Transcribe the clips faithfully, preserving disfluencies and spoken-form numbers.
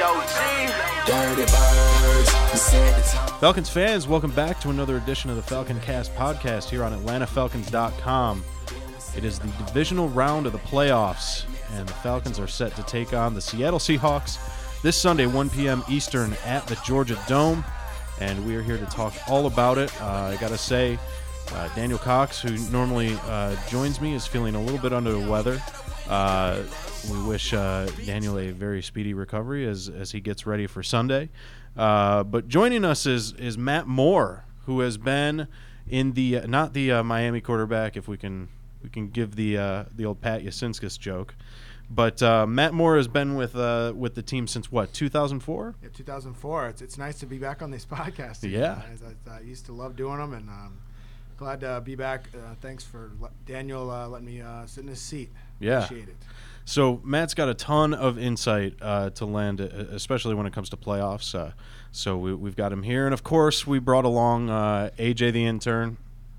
Dirty Birds. Falcons fans, welcome back to another edition of the Falcon Cast podcast here on Atlanta Falcons dot com. It is the divisional round of the playoffs, and the Falcons are set to take on the Seattle Seahawks this Sunday, one p.m. Eastern at the Georgia Dome, and we are here to talk all about it. Uh, I got to say, uh, Daniel Cox, who normally uh, joins me, is feeling a little bit under the weather. Uh, we wish uh, Daniel a very speedy recovery as, as he gets ready for Sunday. Uh, but joining us is is Matt Moore, who has been in the uh, not the uh, Miami quarterback, if we can we can give the uh, the old Pat Yasinskis joke, but uh, Matt Moore has been with uh, with the team since what, two thousand four? Yeah, two thousand four. It's it's nice to be back on these podcasts. Yeah, I, I used to love doing them, and um, glad to be back. Uh, thanks for le- Daniel uh, letting me uh, sit in his seat. Yeah. Appreciate it. So Matt's got a ton of insight uh, to lend, especially when it comes to playoffs. Uh, so we, we've got him here, and of course we brought along uh, A J the intern.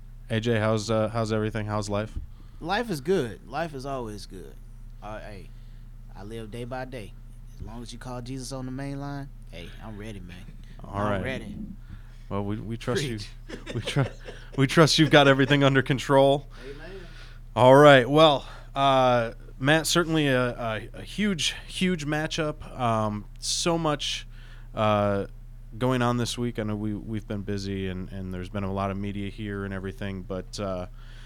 A J, how's uh, how's everything? How's life? Life is good. Life is always good. Uh, hey, I live day by day. As long as you call Jesus on the main line, hey, I'm ready, man. All I'm right. ready. Well, we we trust Preach. you. We trust we trust you've got everything under control. Amen. All right. Well, uh, Matt, certainly a, a, a huge, huge matchup. Um, so much uh, going on this week. I know we, we've been busy, and, and there's been a lot of media here and everything. But uh,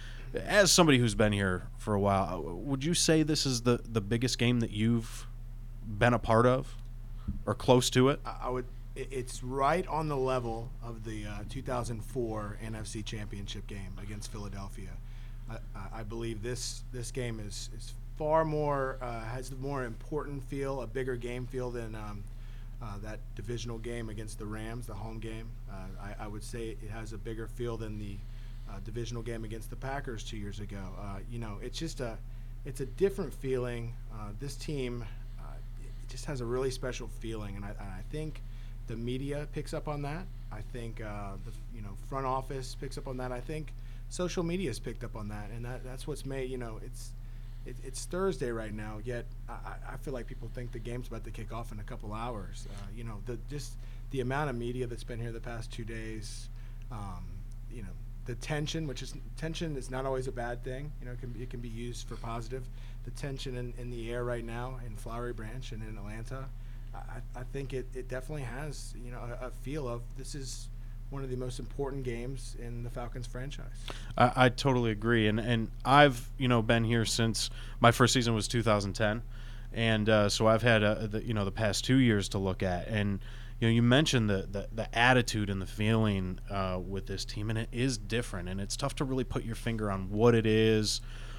as somebody who's been here for a while, would you say this is the, the biggest game that you've been a part of or close to it? I, I would. it- It's right on the level of the uh, two thousand four N F C Championship game against Philadelphia. I, I- I believe this this game is is far more uh, has the more important feel, a bigger game feel than um, uh, that divisional game against the Rams, the home game. Uh, I, I would say it has a bigger feel than the uh, divisional game against the Packers two years ago. Uh, you know, it's just a it's a different feeling. Uh, this team uh, it just has a really special feeling, and I, and I think the media picks up on that. I think uh, the you know front office picks up on that. I think social media has picked up on that, and that, that's what's made you know it's. It, it's Thursday right now, yet I, I feel like people think the game's about to kick off in a couple hours. Uh, you know, the, just the amount of media that's been here the past two days, um, you know, the tension, which is tension is not always a bad thing. You know, it can be, it can be used for positive. The tension in, in the air right now in Flowery Branch and in Atlanta, I, I think it, it definitely has, you know, a, a feel of this is one of the most important games in the Falcons franchise. I, I totally agree, and and I've you know been here since my first season was two thousand ten, and uh, so I've had uh the, you know the past two years to look at, and you know you mentioned the the, the attitude and the feeling uh, with this team, and it is different, and it's tough to really put your finger on what it is,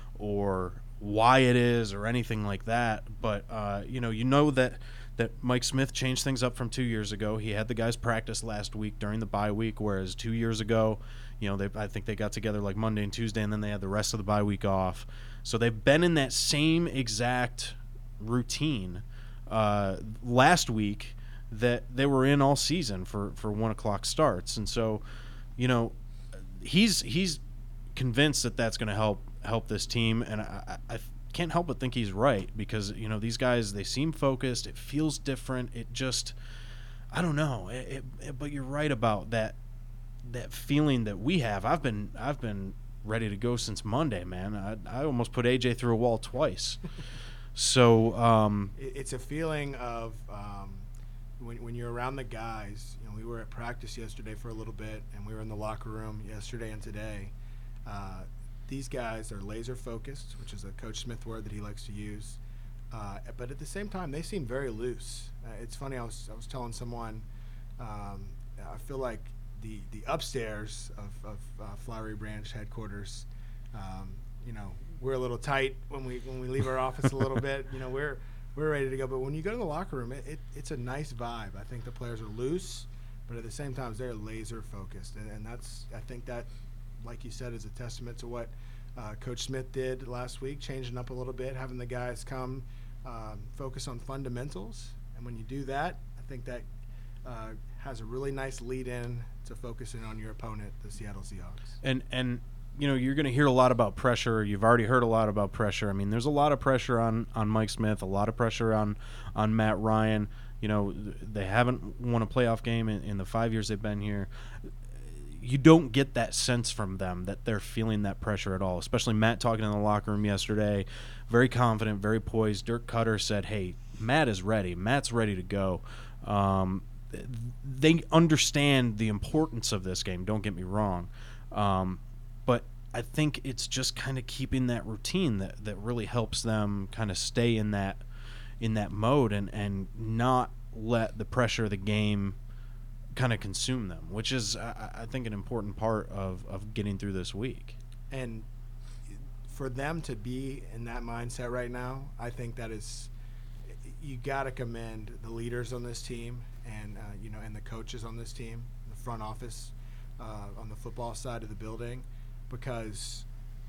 or why it is, or anything like that. But uh, you know you know that. that Mike Smith changed things up from two years ago. He had the guys practice last week during the bye week, whereas two years ago, you know, they I think they got together like Monday and Tuesday, and then they had the rest of the bye week off. So they've been in that same exact routine uh, last week that they were in all season for, for one o'clock starts. And so, you know, he's he's convinced that that's going to help help this team, and I, I can't help but think he's right, because you know these guys, they seem focused. It feels different. It just, I don't know. It, it, it, but you're right about that that feeling that we have. I've been I've been ready to go since Monday, man. I I almost put A J through a wall twice. So um, It, it's a feeling of um, when when you're around the guys. You know, we were at practice yesterday for a little bit, and we were in the locker room yesterday and today. Uh, These guys are laser focused, which is a Coach Smith word that he likes to use. Uh, but at the same time, they seem very loose. Uh, it's funny. I was I was telling someone, um, I feel like the the upstairs of, of uh, Flowery Branch headquarters, um, you know, we're a little tight when we when we leave our office a little bit. You know, we're we're ready to go. But when you go to the locker room, it, it it's a nice vibe. I think the players are loose, but at the same time, they're laser focused, and, and that's I think that. Like you said, is a testament to what uh, Coach Smith did last week, changing up a little bit, having the guys come um, focus on fundamentals. And when you do that, I think that uh, has a really nice lead in to focusing on your opponent, the Seattle Seahawks. And and you know, you're going to hear a lot about pressure. You've already heard a lot about pressure. I mean, there's a lot of pressure on, on Mike Smith, a lot of pressure on, on Matt Ryan. You know, they haven't won a playoff game in, in the five years they've been here. You don't get that sense from them that they're feeling that pressure at all, especially Matt talking in the locker room yesterday. Very confident, very poised. Dirk Cutter said, hey, Matt is ready. Matt's ready to go. Um, they understand the importance of this game, don't get me wrong. Um, but I think it's just kind of keeping that routine that, that really helps them kind of stay in that in that mode and, and not let the pressure of the game kind of consume them, which is, I, I think, an important part of, of getting through this week. And for them to be in that mindset right now, I think that is, you got to commend the leaders on this team and, uh, you know, and the coaches on this team, the front office, uh, on the football side of the building, because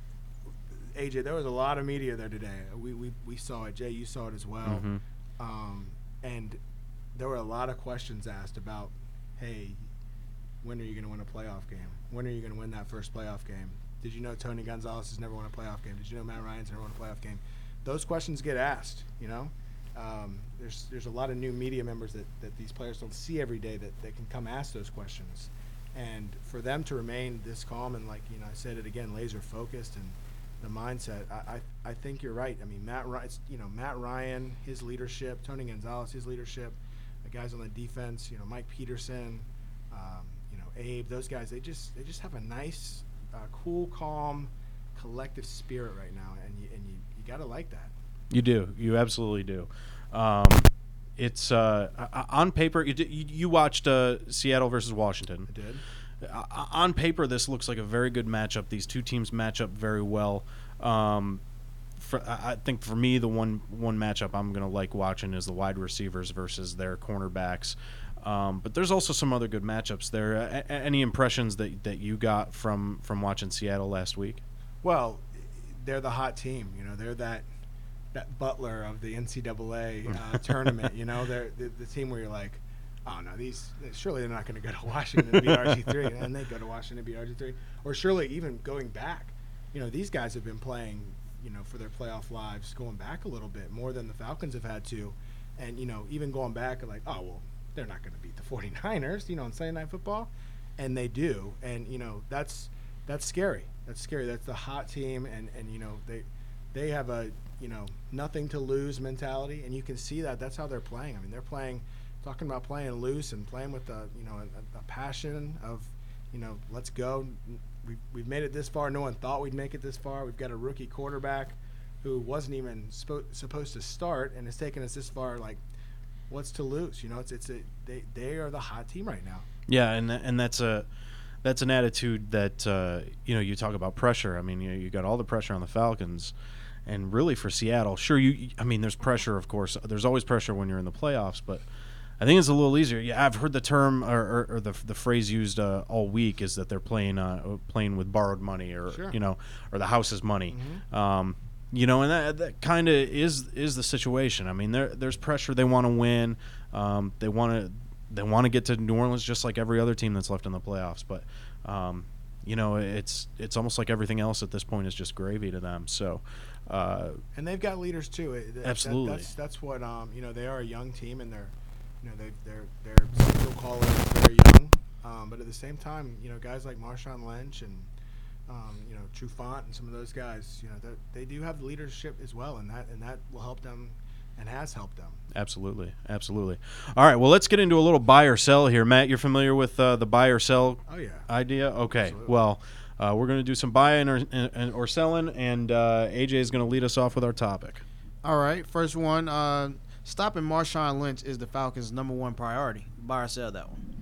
A J, there was a lot of media there today. We we, we saw it. Jay, you saw it as well. Mm-hmm. Um, and there were a lot of questions asked about, hey, when are you going to win a playoff game? When are you going to win that first playoff game? Did you know Tony Gonzalez has never won a playoff game? Did you know Matt Ryan's never won a playoff game? Those questions get asked, you know. Um, there's there's a lot of new media members that, that these players don't see every day that, that can come ask those questions. And for them to remain this calm and, like, you know, I said it again, laser focused and the mindset, I, I, I think you're right. I mean, Matt Ryan, you know, Matt Ryan, his leadership, Tony Gonzalez, his leadership, the guys on the defense, you know, Mike Peterson, um, you know, Abe, those guys, they just they just have a nice, uh, cool, calm, collective spirit right now, and you and you, you got to like that. You do. You absolutely do. Um, it's uh, on paper. You, you, you watched uh, Seattle versus Washington. I did. Uh, on paper, this looks like a very good matchup. These two teams match up very well. Um, for, I think for me, the one one matchup I'm going to like watching is the wide receivers versus their cornerbacks. Um, but there's also some other good matchups there. A- a- any impressions that that you got from, from watching Seattle last week? Well, they're the hot team. You know, they're that that Butler of the N C double A uh, tournament. You know, they're the, the team where you're like, oh no, these surely they're not going to go to Washington and beat R G three, and they go to Washington and beat R G three, or surely even going back. You know, these guys have been playing, you know, for their playoff lives, going back a little bit more than the Falcons have had to, and you know, even going back like, oh well, they're not going to beat the 49ers, you know, on Sunday Night Football, and they do, and you know, that's that's scary. That's scary. That's the hot team, and and you know, they they have a, you know, nothing to lose mentality, and you can see that. That's how they're playing. I mean, they're playing. Talking about playing loose and playing with a, you know, a, a passion of, you know, let's go. We've, we've made it this far. No one thought we'd make it this far. We've got a rookie quarterback who wasn't even spo- supposed to start and has taken us this far. Like, what's to lose? You know, it's it's a, they they are the hot team right now. Yeah, and and that's a that's an attitude that uh, you know, you talk about pressure. I mean, you you got all the pressure on the Falcons. And really for Seattle, sure, you. I mean, there's pressure, of course. There's always pressure when you're in the playoffs, but I think it's a little easier. Yeah, I've heard the term or, or, or the the phrase used uh, all week is that they're playing uh, playing with borrowed money, or Sure. you know, or the house's money. Mm-hmm. Um, you know, and that, that kind of is is the situation. I mean, there there's pressure. They want to win. Um, they want to they want to get to New Orleans just like every other team that's left in the playoffs. But um, you know, it's it's almost like everything else at this point is just gravy to them. So. Uh, and they've got leaders too. It- that- Absolutely. That, that's that's what um you know, they are a young team, and they're, you know, they they're they're still call it very young. Um, but at the same time, you know, guys like Marshawn Lynch and um, you know, Trufant and some of those guys, you know, they they do have leadership as well, and that and that will help them, and has helped them. Absolutely, absolutely. All right, well, let's get into a little buy or sell here. Matt, you're familiar with uh, the buy or sell Oh yeah. idea? Okay, Absolutely. well, uh, we're going to do some buying or, and, or selling, and uh, A J is going to lead us off with our topic. All right, first one. Uh, stopping Marshawn Lynch is the Falcons' number one priority. Buy or sell that one.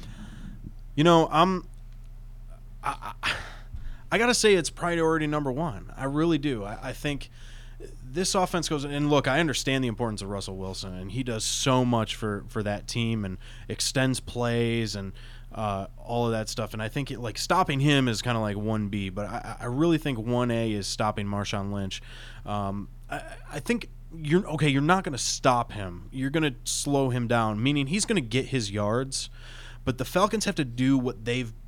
You know, I'm. I, I, I got to say it's priority number one. I really do. I, I think this offense goes, and look, I understand the importance of Russell Wilson, and he does so much for, for that team and extends plays and uh, all of that stuff. And I think it, like stopping him is kind of like one B, but I, I really think one A is stopping Marshawn Lynch. Um, I, I think you're okay. You're not going to stop him. You're going to slow him down, meaning he's going to get his yards, but the Falcons have to do what they've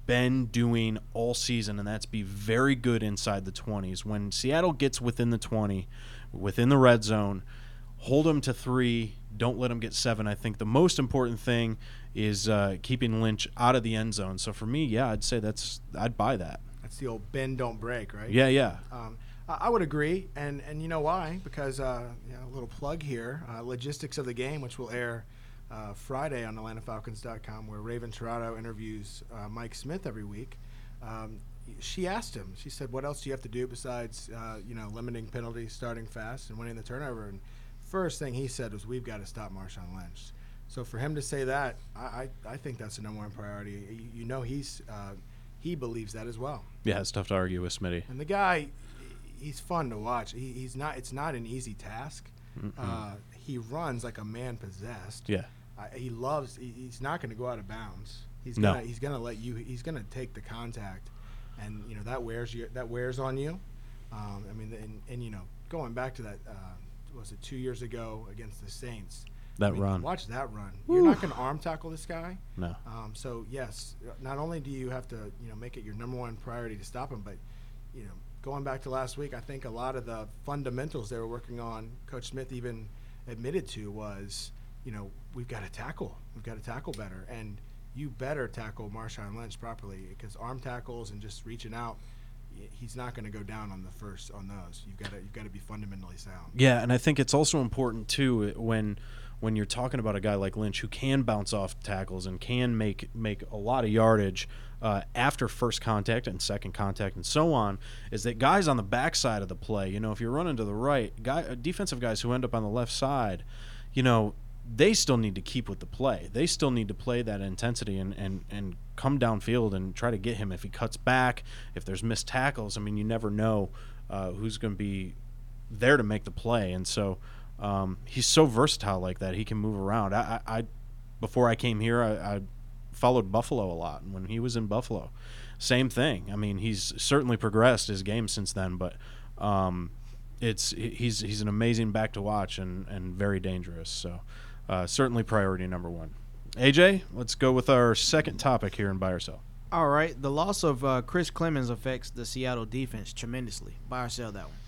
been doing all season, and that's be very good inside the twenties. When Seattle gets within the twenty, within the red zone, hold them to three. Don't let them get seven. I think the most important thing is uh, keeping Lynch out of the end zone. So for me, yeah, I'd say that's I'd buy that. That's the old bend, don't break, right? Yeah, yeah. Um, I I would agree, and and you know why? Because uh, you know, a little plug here, uh, Logistics of the Game, which will air uh, Friday on Atlanta Falcons dot com, where Raven Tirado interviews uh, Mike Smith every week. Um, she asked him. She said, "What else do you have to do besides uh, you know limiting penalties, starting fast, and winning the turnover?" And first thing he said was, "We've got to stop Marshawn Lynch." So for him to say that, I I, I think that's the number one priority. You, you know, he's uh, he believes that as well. Yeah, it's tough to argue with Smitty. And the guy, he's fun to watch. He, he's not. It's not an easy task. Uh, he runs like a man possessed. Yeah. Uh, he loves. He, he's not going to go out of bounds. He's No. gonna. He's going to let you. He's going to take the contact, and you know that wears you. That wears on you. Um, I mean, and, and you know, going back to that, uh, was it two years ago against the Saints? That I mean, run. Watch that run. You're not going to arm tackle this guy. No. Um, so yes, not only do you have to you know make it your number one priority to stop him, but you know going back to last week, I think a lot of the fundamentals they were working on, Coach Smith even admitted to was you know we've got to tackle, we've got to tackle better, and you better tackle Marshawn Lynch properly because arm tackles and just reaching out, he's not going to go down on the first on those. You've got to you've got to be fundamentally sound. Yeah, and I think it's also important too when when you're talking about a guy like Lynch who can bounce off tackles and can make make a lot of yardage uh, after first contact and second contact and so on, is that guys on the backside of the play, you know, if you're running to the right, guy defensive guys who end up on the left side, you know, they still need to keep with the play. They still need to play that intensity and, and, and come downfield and try to get him. If he cuts back, if there's missed tackles, I mean, you never know uh, who's going to be there to make the play. And so um, he's so versatile like that. He can move around. I, I, I before I came here, I, I followed Buffalo a lot. And when he was in Buffalo, same thing. I mean, he's certainly progressed his game since then, but um, it's he's he's an amazing back to watch and, and very dangerous. So. Uh, certainly priority number one. A J, let's go with our second topic here in Buy or Sell. All right. The loss of uh, Chris Clemens affects the Seattle defense tremendously. Buy or sell that one?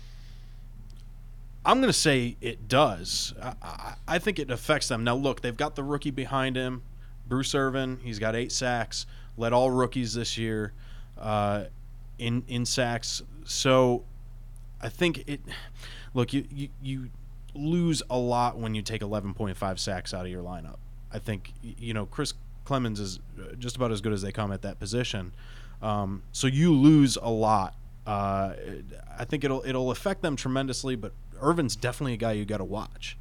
I'm going to say it does. I, I, I think it affects them. Now, look, they've got the rookie behind him, Bruce Irvin. He's got eight sacks, led all rookies this year uh, in in sacks. So I think it – look, you, you, you – lose a lot when you take eleven point five sacks out of your lineup. I think, you know, Chris Clemens is just about as good as they come at that position. Um, so you lose a lot. Uh, I think it'll it'll affect them tremendously, but Irvin's definitely a guy you got to watch.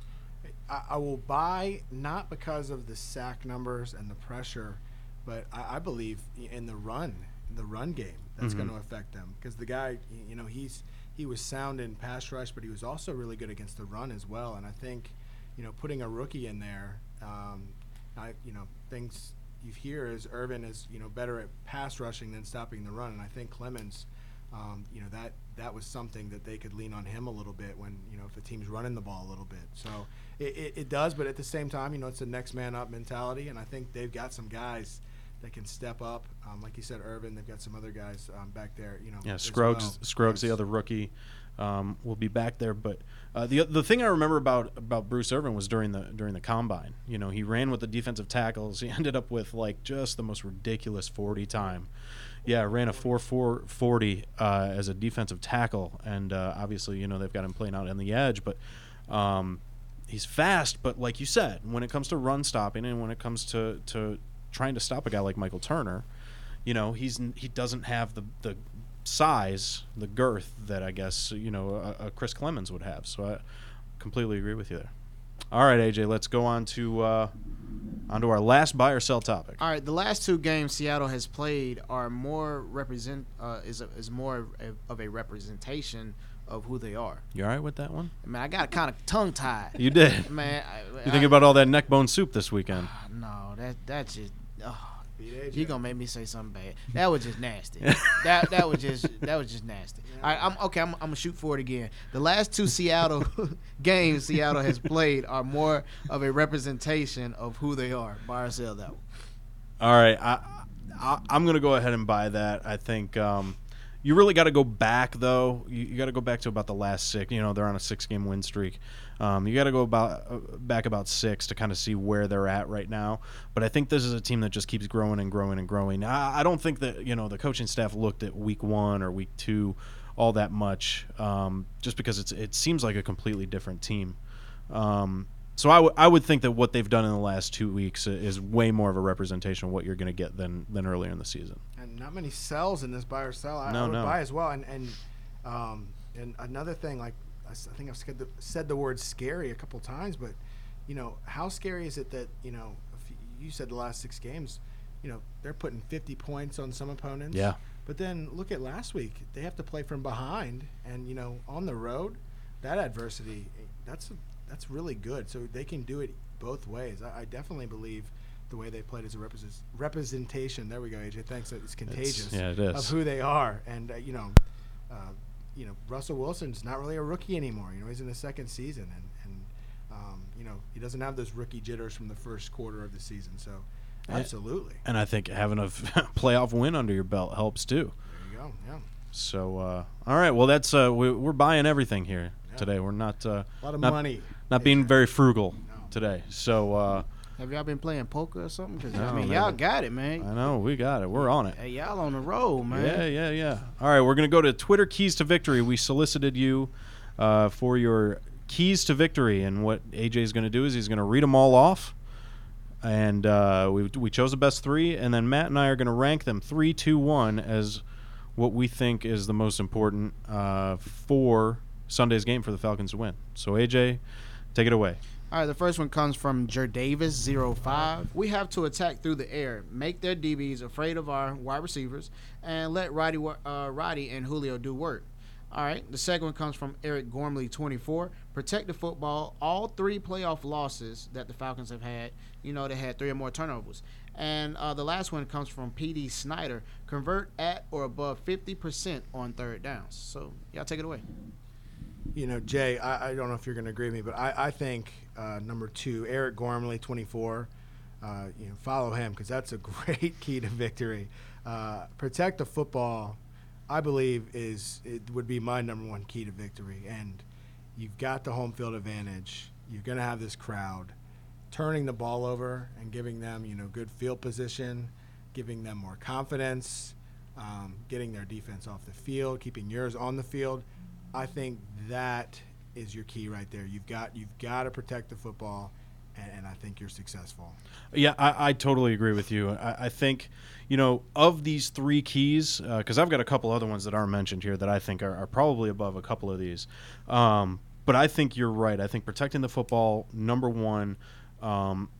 I, I will buy not because of the sack numbers and the pressure, but I, I believe in the run, the run game that's Mm-hmm. going to affect them because the guy, you know, he's he was sound in pass rush, but he was also really good against the run as well. And I think, you know, putting a rookie in there, um, I you know things you hear is Irvin is you know better at pass rushing than stopping the run, and I think Clemens. Um, you know that that was something that they could lean on him a little bit when you know if the team's running the ball a little bit. So it, it, it does, but at the same time, you know it's a next man up mentality, and I think they've got some guys that can step up. Um, like you said, Irvin. They've got some other guys um, back there. You know, Yeah, as Scruggs, well. Scruggs, the Yes. other rookie, um, will be back there. But uh, the the thing I remember about, about Bruce Irvin was during the during the combine. You know, he ran with the defensive tackles. He ended up with like just the most ridiculous forty time. Yeah, ran a four four forty uh, as a defensive tackle, and uh, obviously, you know, they've got him playing out on the edge, but um, he's fast. But like you said, when it comes to run stopping and when it comes to, to trying to stop a guy like Michael Turner, you know, he's he doesn't have the the size, the girth that I guess you know a, a Chris Clemens would have. So I completely agree with you there. All right, A J, let's go on to uh, on to our last buy or sell topic. All right, the last two games Seattle has played are more represent uh, is a, is more of a representation of who they are. You all right with that one? I mean, I got kind of tongue tied. You did. Man, I, You I, thinking about all that neck bone soup this weekend? No, that that just. Oh, Beat A J. you gonna make me say something bad. That was just nasty. that that was just that was just nasty. All right, I'm okay. I'm, I'm gonna shoot for it again. The last two Seattle games Seattle has played are more of a representation of who they are. Buy or sell that one. All right, I I, I'm going to go ahead and buy that. I think um, you really got to go back, though. You, you got to go back to about the last six. You know, they're on a six-game win streak. Um, you got to go about uh, back about six to kind of see where they're at right now. But I think this is a team that just keeps growing and growing and growing. I, I don't think that, you know, the coaching staff looked at week one or week two all that much, um, just because it's it seems like a completely different team. Um, so I, w- I would think that what they've done in the last two weeks is way more of a representation of what you're going to get than than earlier in the season. And not many sells in this buy or sell. I, No, I would no. buy as well. And and um, and another thing, like I s- I think I've said the, said the word scary a couple times, but you know, how scary is it that, you know, if you said the last six games, you know, they're putting fifty points on some opponents. Yeah. But then look at last week. They have to play from behind, and you know, on the road, that adversity, that's that's really good. So they can do it both ways. I, I definitely believe the way they played is a represent, representation. There we go, A J. Thanks. It's contagious. It's, yeah, it is. Of who they are, and uh, you know, uh, you know, Russell Wilson's not really a rookie anymore. You know, he's in his second season, and and um, you know, he doesn't have those rookie jitters from the first quarter of the season. So, absolutely. And I think having a playoff win under your belt helps too. There you go. Yeah. So, uh, all right. Well, that's uh, we, we're buying everything here Yeah. today. We're not uh, A lot of not, money. not being very frugal No. today. So, uh, Have y'all been playing poker or something? Because, I No, mean, man. y'all got it, man. I know we got it. We're on it. Hey, y'all on the road, man. Yeah, yeah, yeah. All right, we're gonna go to Twitter keys to victory. We solicited you uh, for your keys to victory, and what A J is gonna do is he's gonna read them all off, and uh, we we chose the best three, and then Matt and I are gonna rank them three, two, one as what we think is the most important uh, for Sunday's game for the Falcons to win. So A J, take it away. All right, the first one comes from Jerdavis zero five. We have to attack through the air, make their D Bs afraid of our wide receivers, and let Roddy, uh, Roddy and Julio do work. All right, the second one comes from Eric Gormley twenty-four. Protect the football. All three playoff losses that the Falcons have had, you know, they had three or more turnovers. And uh, the last one comes from P D Snyder. Convert at or above fifty percent on third downs. So, y'all take it away. You know, Jay, I, I don't know if you're going to agree with me, but I, I think uh, number two, Eric Gormley, twenty-four, uh, you know, follow him because that's a great key to victory. Uh, protect the football, I believe, is it would be my number one key to victory. And you've got the home field advantage. You're going to have this crowd. Turning the ball over and giving them, you know, good field position, giving them more confidence, um, getting their defense off the field, keeping yours on the field. I think that is your key right there. You've got you've got to protect the football, and, and I think you're successful. Yeah, I, I totally agree with you. I, I think, you know, of these three keys, because uh, I've got a couple other ones that aren't mentioned here that I think are, are probably above a couple of these. Um, but I think you're right. I think protecting the football, number one, um,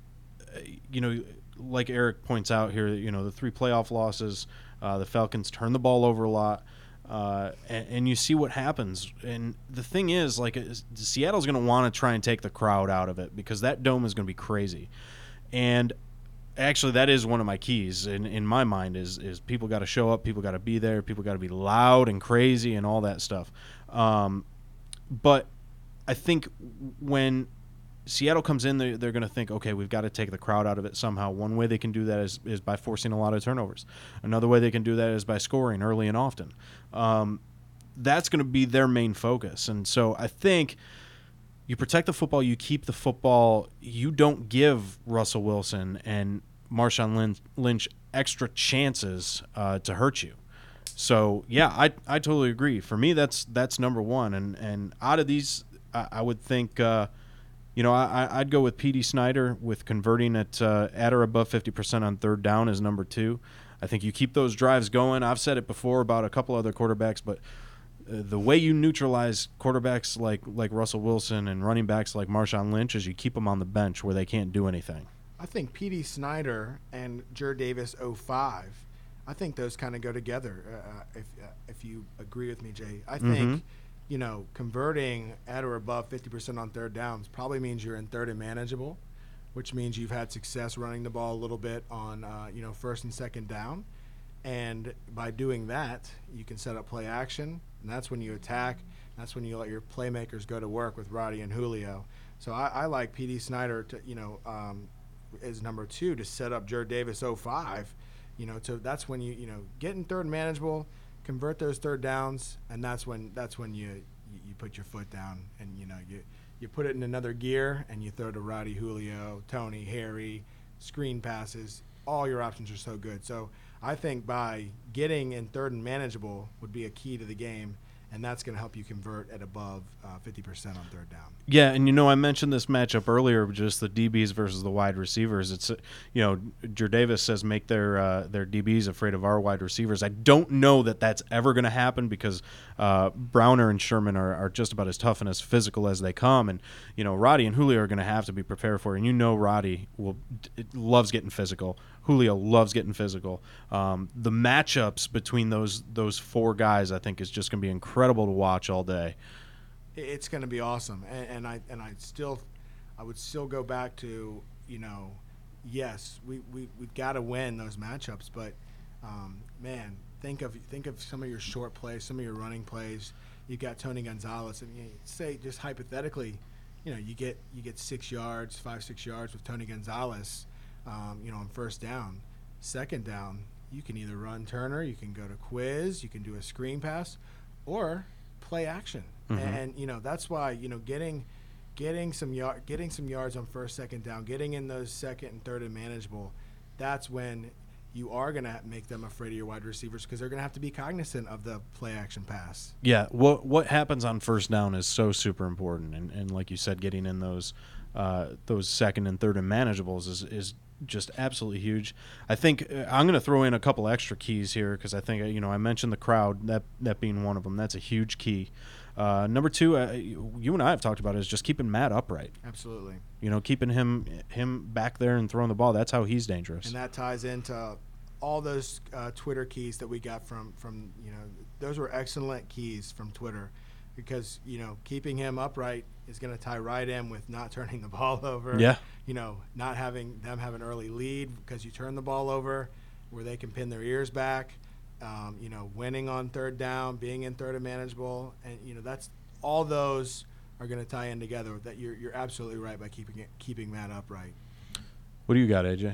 you know, like Eric points out here, you know, the three playoff losses, uh, the Falcons turn the ball over a lot. Uh, and, and you see what happens. And the thing is, like, is, Seattle's going to want to try and take the crowd out of it because that dome is going to be crazy. And actually, that is one of my keys in, in my mind is is people got to show up, people got to be there, people got to be loud and crazy and all that stuff. Um, but I think when Seattle comes in, they're, they're going to think, okay, we've got to take the crowd out of it somehow. One way they can do that is, is by forcing a lot of turnovers. Another way they can do that is by scoring early and often. Um, that's going to be their main focus. And so I think you protect the football, you keep the football, you don't give Russell Wilson and Marshawn Lynch, Lynch extra chances uh, to hurt you. So, yeah, I I totally agree. For me, that's that's number one. And, and out of these, I, I would think uh, – You know, I, I'd go with P D Snyder with converting at uh, at or above fifty percent on third down as number two. I think you keep those drives going. I've said it before about a couple other quarterbacks, but uh, the way you neutralize quarterbacks like, like Russell Wilson and running backs like Marshawn Lynch is you keep them on the bench where they can't do anything. I think P D Snyder and Jerdavis oh five, I think those kind of go together. Uh, if uh, if you agree with me, Jay, I think. Mm-hmm. You know, converting at or above fifty percent on third downs probably means you're in third and manageable, which means you've had success running the ball a little bit on, uh, you know, first and second down. And by doing that, you can set up play action, and that's when you attack. That's when you let your playmakers go to work with Roddy and Julio. So I, I like P D Snyder to, you know, um, as number two to set up Jerdavis oh five, You know, so that's when you you know get in third and manageable, convert those third downs, and that's when that's when you you, you put your foot down and you know you you put it in another gear and you throw to Roddy, Julio, Tony, Harry, screen passes. All your options are so good. So I think by getting in third and manageable would be a key to the game, and that's going to help you convert at above uh, fifty percent on third down. Yeah, and you know I mentioned this matchup earlier, just the D Bs versus the wide receivers. It's uh, you know, Jerdavis says make their uh, their D Bs afraid of our wide receivers. I don't know that that's ever going to happen because uh, Browner and Sherman are, are just about as tough and as physical as they come, and you know Roddy and Julio are going to have to be prepared for it. And you know Roddy will loves getting physical. Julio loves getting physical. Um, the matchups between those those four guys, I think, is just going to be incredible to watch all day. It's going to be awesome, and, and I and I still, I would still go back to you know, yes, we we we've got to win those matchups, but um, man, think of think of some of your short plays, some of your running plays. You got Tony Gonzalez, and you know, say just hypothetically, you know, you get you get six yards, five six yards with Tony Gonzalez. Um, you know, on first down, second down, you can either run Turner, you can go to Quiz, you can do a screen pass, or play action. Mm-hmm. And, and you know that's why you know getting getting some yard, getting some yards on first, second down, getting in those second and third and manageable. That's when you are going to make them afraid of your wide receivers because they're going to have to be cognizant of the play action pass. Yeah, what what happens on first down is so super important, and and like you said, getting in those uh, those second and third and manageables is is. just absolutely huge. I think uh, I'm going to throw in a couple extra keys here because I think, you know, I mentioned the crowd, that that being one of them. That's a huge key. Uh, number two, uh, you and I have talked about it, is just keeping Matt upright. Absolutely. You know, keeping him him back there and throwing the ball. That's how he's dangerous. And that ties into all those uh, Twitter keys that we got from, from, you know, those were excellent keys from Twitter because, you know, keeping him upright is going to tie right in with not turning the ball over. Yeah. You know, not having them have an early lead because you turn the ball over where they can pin their ears back. Um, you know, winning on third down, being in third and manageable, and you know that's all those are going to tie in together. That you're you're absolutely right by keeping it keeping Matt upright. What do you got, A J?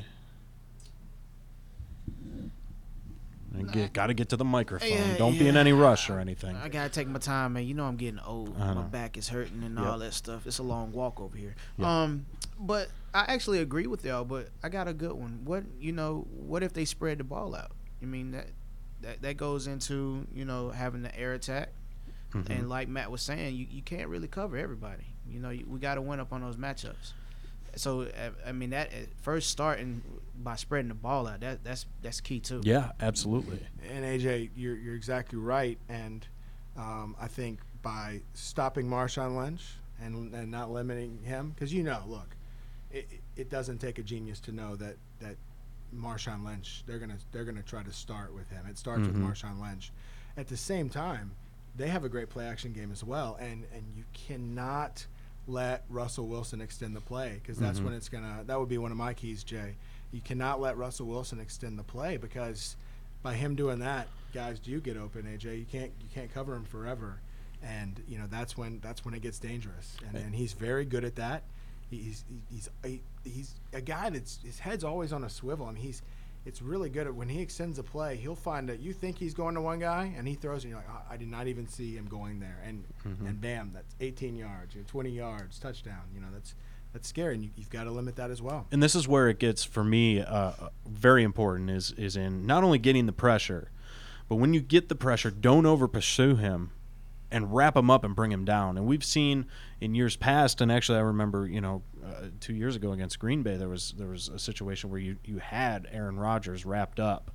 Get, got to get to the microphone. Yeah, Don't yeah. be in any rush or anything. I gotta take my time, man. You know I'm getting old. I My know. back is hurting and Yep. all that stuff. It's a long walk over here. Yep. Um, but I actually agree with y'all. But I got a good one. What you know? What if they spread the ball out? I mean that that that goes into you know having the air attack, Mhm. and like Matt was saying, you, you can't really cover everybody. You know, you, we got to win up on those matchups. So I, I mean that at first starting by spreading the ball out, that that's that's key too. Yeah, absolutely. And A J, you're you're exactly right. And um, I think by stopping Marshawn Lynch and and not limiting him, because you know, look, it it doesn't take a genius to know that that Marshawn Lynch they're gonna they're gonna try to start with him. It starts Mhm. with Marshawn Lynch. At the same time, they have a great play action game as well, and and you cannot let Russell Wilson extend the play because that's Mhm. when it's gonna that would be one of my keys, Jay. You cannot let Russell Wilson extend the play because by him doing that, guys do get open. A J, you can't you can't cover him forever, and you know that's when that's when it gets dangerous. And, and he's very good at that. He's he's he, he's a guy that's his head's always on a swivel. I mean, he's it's really good at when he extends a play. He'll find that you think he's going to one guy, and he throws, and you're like, oh, I did not even see him going there, and Mhm. and bam, that's eighteen yards, you know, twenty yards, touchdown. You know, that's that's scary, and you, you've got to limit that as well. And this is where it gets for me uh, very important is is in not only getting the pressure, but when you get the pressure, don't over pursue him and wrap him up and bring him down. And we've seen in years past, and actually I remember, you know, uh, two years ago against Green Bay, there was there was a situation where you, you had Aaron Rodgers wrapped up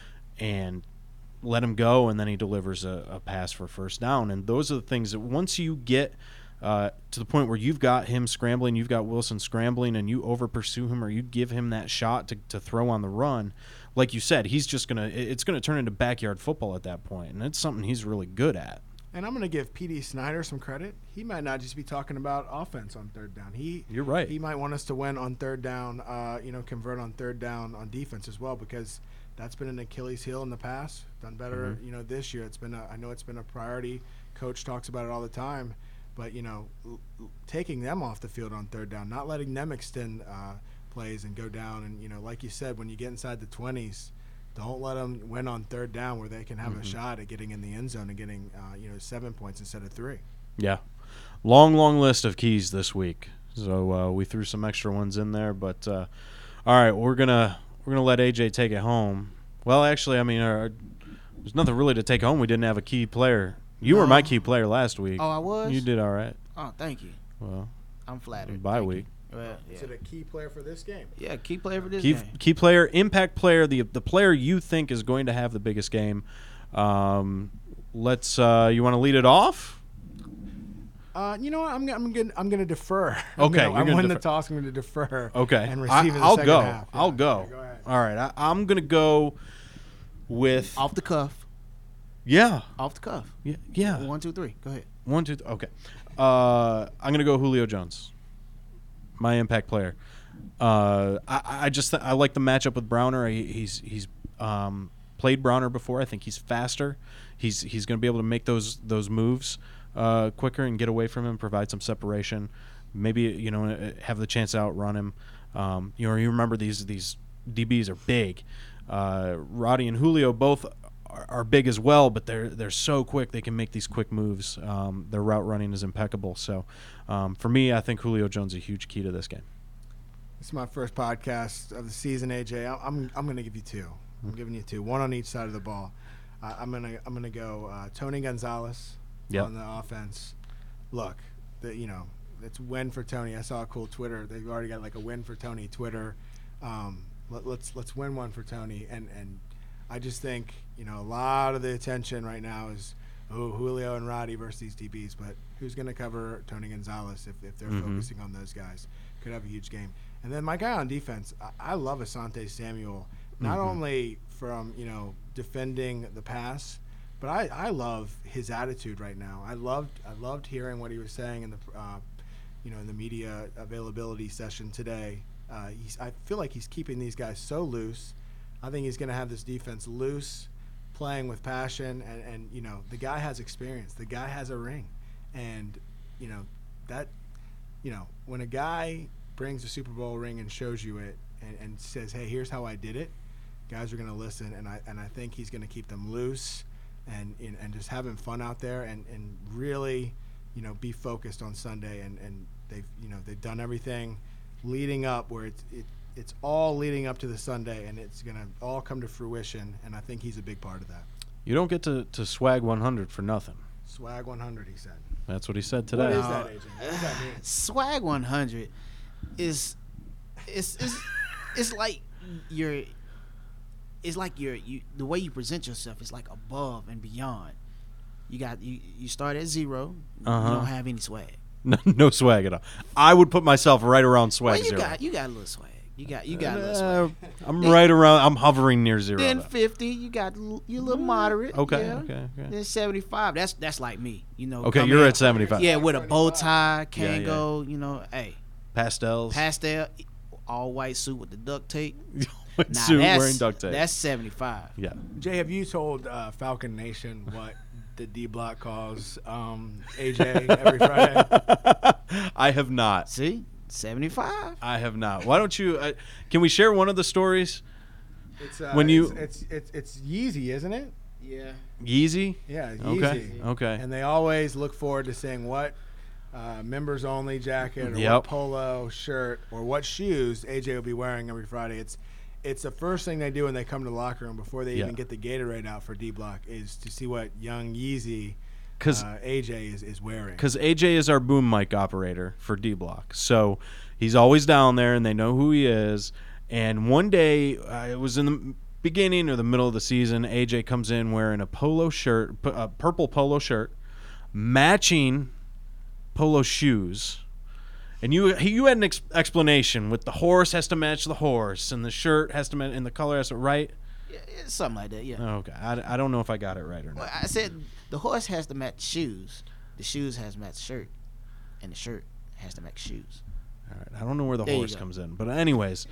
and let him go, and then he delivers a, a pass for first down. And those are the things that once you get uh, to the point where you've got him scrambling, you've got Wilson scrambling, and you over pursue him or you give him that shot to, to throw on the run, like you said, he's just going to – it's going to turn into backyard football at that point, and it's something he's really good at. And I'm going to give P D Snyder some credit. He might not just be talking about offense on third down. He You're right. He might want us to win on third down, uh, you know, convert on third down on defense as well, because that's been an Achilles heel in the past. Done better, Mhm. you know, this year. It's been a, I know it's been a priority. Coach talks about it all the time. But, you know, l- l- taking them off the field on third down, not letting them extend uh, plays and go down. And, you know, like you said, when you get inside the twenties, Don't let them win on third down where they can have Mm-hmm. a shot at getting in the end zone and getting uh, you know seven points instead of three. Yeah. Long, long list of keys this week. So uh, we threw some extra ones in there, but uh, all right, we're gonna we're gonna let A J take it home. Well, actually, I mean, our, there's nothing really to take home. We didn't have a key player. You were my key player last week. Oh, I was? You did all right. Oh, thank you. Well, I'm flattered. bye Thank week. you. Well, Is yeah. it a key player for this game? yeah, key player for this Key, game. key player, impact player, the the player you think is going to have the biggest game. Um, let's. Uh, you want to lead it off? Uh, you know what? I'm, g- I'm going I'm gonna defer. Okay, I'm, gonna, you're I'm gonna winning the defer. toss. I'm going to defer. Okay. And I, receive in the I'll second go. half. Yeah. I'll go. Okay, go ahead. All right. I, I'm gonna go with. Off the cuff. Yeah. Off the cuff. Yeah. Yeah. One, two, three. Go ahead. One, two, th- okay. Uh, I'm gonna go Julio Jones, my impact player. Uh, I, I just th- I like the matchup with Browner. He, he's he's um, played Browner before. I think he's faster. He's he's gonna be able to make those those moves uh, quicker and get away from him, provide some separation. Maybe you know have the chance to outrun him. Um, you know you remember these these D Bs are big. Uh, Roddy and Julio both are, are big as well, but they're they're so quick. They can make these quick moves. Um, their route running is impeccable. So um, for me, I think Julio Jones is a huge key to this game. This is my first podcast of the season, A J. I- I'm I'm going to give you two. I'm giving you two, one on each side of the ball. Uh, I'm gonna I'm gonna go uh, Tony Gonzalez Yep. on the offense. Look, the, you know it's win for Tony. I saw a cool Twitter. They've already got like a win for Tony Twitter. Um, let, let's let's win one for Tony. And and I just think you know a lot of the attention right now is oh Julio and Roddy versus these D Bs, but who's going to cover Tony Gonzalez if if they're Mhm. focusing on those guys? Could have a huge game. And then my guy on defense, I, I love Asante Samuel. Not Mhm. only from you know defending the pass, but I, I love his attitude right now. I loved I loved hearing what he was saying in the uh, you know in the media availability session today. Uh, he's I feel like he's keeping these guys so loose. I think he's going to have this defense loose, playing with passion, and, and you know the guy has experience. The guy has a ring, and you know that you know when a guy brings a Super Bowl ring and shows you it and, and says, hey, here's how I did it, guys are going to listen, and I and I think he's going to keep them loose and, and and just having fun out there and, and really, you know, be focused on Sunday. And, and they've you know they've done everything leading up where it's it, it's all leading up to the Sunday, and it's going to all come to fruition, and I think he's a big part of that. You don't get to, to swag one hundred for nothing. Swag one hundred, he said. That's what he said What today. is that, A J? What does that mean? Swag one hundred is it's it's it's like you're it's like you're you the way you present yourself is like above and beyond. You got you you start at zero. Uh-huh. You don't have any swag. No, no swag at all. I would put myself right around swag Well, you zero. got you got a little swag. You got you got a little Uh, swag. I'm right around. I'm hovering near zero. Then though. fifty, you got l- you a little moderate. Okay, yeah. okay, okay. Then seventy-five, that's that's like me. You know. Okay, come you're in- at seventy-five. Yeah, with a bow tie, Yeah, yeah. Kango. You know, hey, Pastels. pastel, all white suit with the duct tape. With Nah, suit that's, wearing duct tape. That's seventy-five. yeah. Jay, have you told uh, Falcon Nation what the D Block calls um, A J every Friday? I have not. See, seventy-five. I have not. Why don't you? Uh, can we share one of the stories? It's uh, When you- it's, it's it's it's Yeezy, isn't it? Yeah. Yeezy. Yeah, Yeezy. Okay. Okay. And they always look forward to saying what uh, members only jacket or Yep. what polo shirt or what shoes A J will be wearing every Friday. It's it's the first thing they do when they come to the locker room before they Yeah. even get the Gatorade out for D Block is to see what young Yeezy Because uh, A J is, is wearing. because A J is our boom mic operator for D Block, so he's always down there, and they know who he is. And one day, uh, it was in the beginning or the middle of the season, A J comes in wearing a polo shirt, p- a purple polo shirt, matching polo shoes. And you he, you had an ex- explanation with the horse has to match the horse, and the shirt has to match, and the color has to right. Yeah, yeah, something like that. Yeah. Okay, I, I don't know if I got it right or Well, not. I said the horse has to match shoes. The shoes has to match shirt, and the shirt has to match shoes. All right, I don't know where the There you horse go. comes in, but anyways,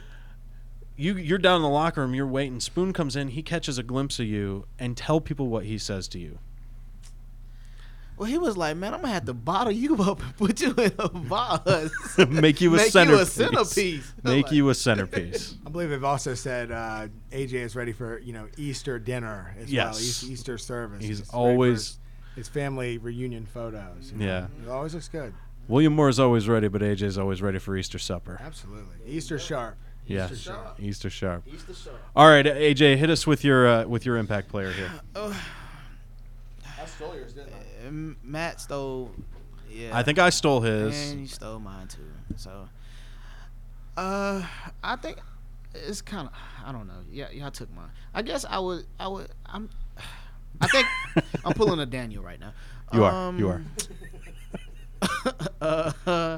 you you're down in the locker room, you're waiting. Spoon comes in, he catches a glimpse of you, and tell people what he says to you. Well, he was like, man, I'm gonna have to bottle you up and put you in a vase. Make you a Make centerpiece. you a centerpiece. Make Like- you a centerpiece. I believe they've also said uh, A J is ready for you know Easter dinner as Yes. well, Eas- Easter service. He's ready for always- his, his family reunion photos. you know. Yeah. It always looks good. William Moore is always ready, but A J is always ready for Easter supper. Absolutely, Easter sharp. Yeah, Easter sharp. Easter sharp. Easter sharp. All right, A J, hit us with your uh, with your impact player here. I stole yours, didn't I? Um, Matt stole. Yeah. I think I stole his. And you stole mine too. So, uh, I think it's kind of. I don't know. Yeah, y'all took mine. I guess I would. I would. I'm. I think I'm pulling a Daniel right now. You are. You are. uh, uh,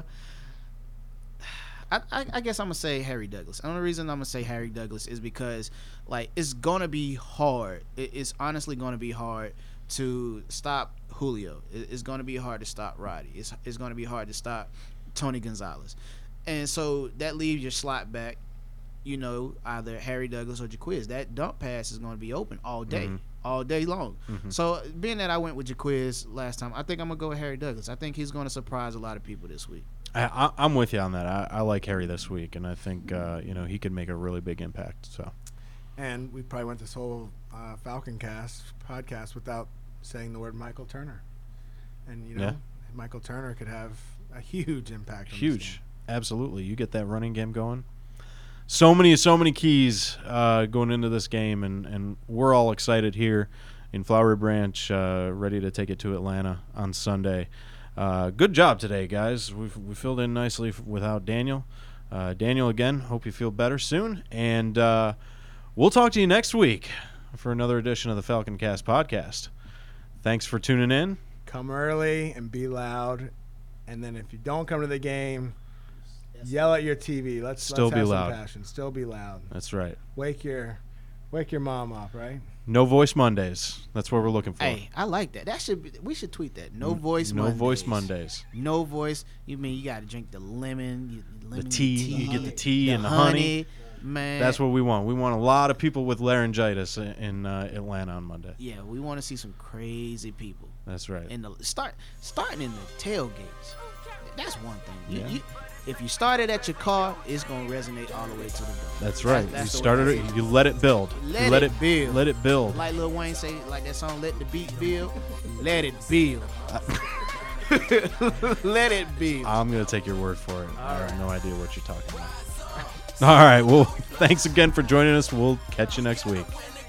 I, I, I guess I'm gonna say Harry Douglas. The only reason I'm gonna say Harry Douglas is because, like, it's gonna be hard. It, it's honestly gonna be hard to stop Julio. It, it's gonna be hard to stop Roddy. It's it's gonna be hard to stop Tony Gonzalez, and so that leaves your slot back. You know, either Harry Douglas or Jaquiz. That dump pass is gonna be open all day. Mm-hmm. all day long. Mhm. So being that I went with Jaquiz last time, I think I'm gonna go with Harry Douglas. I think he's gonna surprise a lot of people this week. I, I, I'm with you on that. I, I like Harry this week, and I think uh, you know he could make a really big impact. So And we probably went this whole uh, Falcon Cast podcast without saying the word Michael Turner. And you know, Yeah. Michael Turner could have a huge impact. On this huge, game. absolutely. You get that running game going. So many, so many keys uh, going into this game, and, and we're all excited here in Flowery Branch, uh, ready to take it to Atlanta on Sunday. Uh, good job today, guys. We've, we filled in nicely f- without Daniel. Uh, Daniel, again, hope you feel better soon. And uh, we'll talk to you next week for another edition of the Falcon Cast podcast. Thanks for tuning in. Come early and be loud. And then if you don't come to the game, yell at your T V. Let's Still let's be have loud. Some passion. Still be loud. That's right. Wake your, wake your mom up, right? No voice Mondays. That's what we're looking for. Hey, I like that. That should be, we should tweet that. No voice. No Mondays. voice Mondays. No voice. You mean you got to drink the lemon, you, lemon The tea, you get the tea and the honey, honey. man. That's what we want. We want a lot of people with laryngitis in, in uh, Atlanta on Monday. Yeah, we want to see some crazy people. That's right. In the start, starting in the tailgates. That's one thing. You, Yeah. you, if you started at your car, it's gonna resonate all the way to the door. That's right. That- that's you the started way I it. see it. You let it build. Let you let it build. Let it build. Like Lil Wayne say, like that song, "Let the beat build." Let it build. Let it build. I'm gonna take your word for it. I have right. no idea what you're talking about. All right. Well, thanks again for joining us. We'll catch you next week.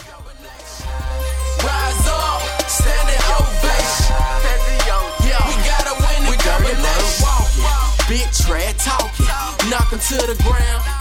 Rise up, standing ovation. Yeah, we gotta win the government walking. Big tread talking, knock 'em to the ground.